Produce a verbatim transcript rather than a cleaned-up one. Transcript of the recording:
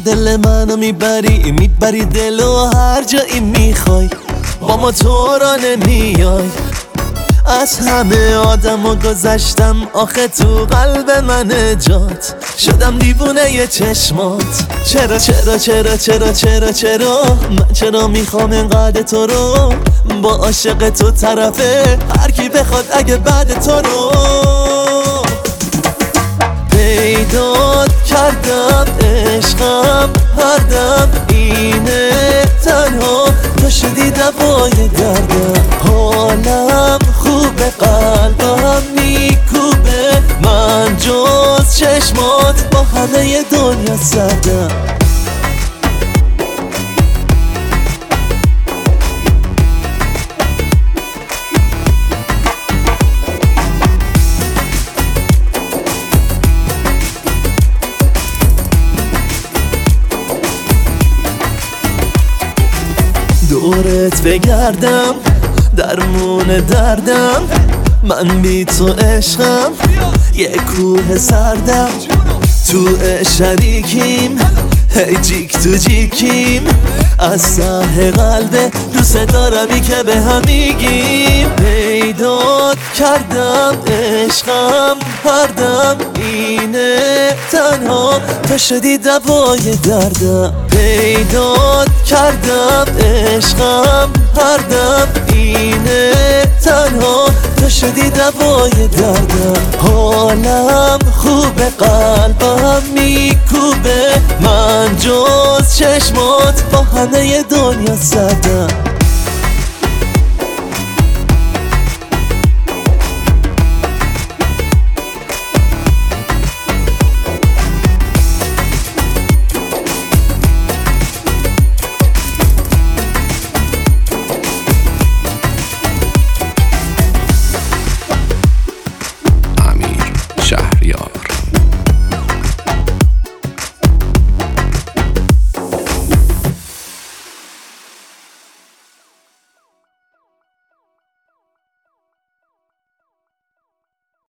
دل منو میبری میبری دلو هر جایی میخوای، با ما تو را نمیای. از همه آدم و گذشتم آخه تو قلب من جات، شدم دیوونه ی چشمات. چرا چرا چرا چرا چرا چرا من چرا میخوام اینقدر تو رو، با عاشق تو طرفه هر کی بخواد اگه بعد تو رو. پیدات کردم عشقم هر دم اینه، تنها تو شدی دوای دردم. حالم خوبه قلبم میکوبه، من جز چشمات با همه دنیا سردم. دورت بگردم درمون دردم، من بی تو عشقم یه کوه سردم. تو شریکیم هی جیک تو جیکیم، از ته قلب دوست دارمی که به هم میگیم. پیدات کردم عشقم هر دم اینه، تنها تو شدی دوای دردم. پیدات کردم عشقم هر دم اینه، تنها تو شدی دوای دردم. حالم خوبه قلبم میکوبه، من جز چشمات با همه دنیا سردم.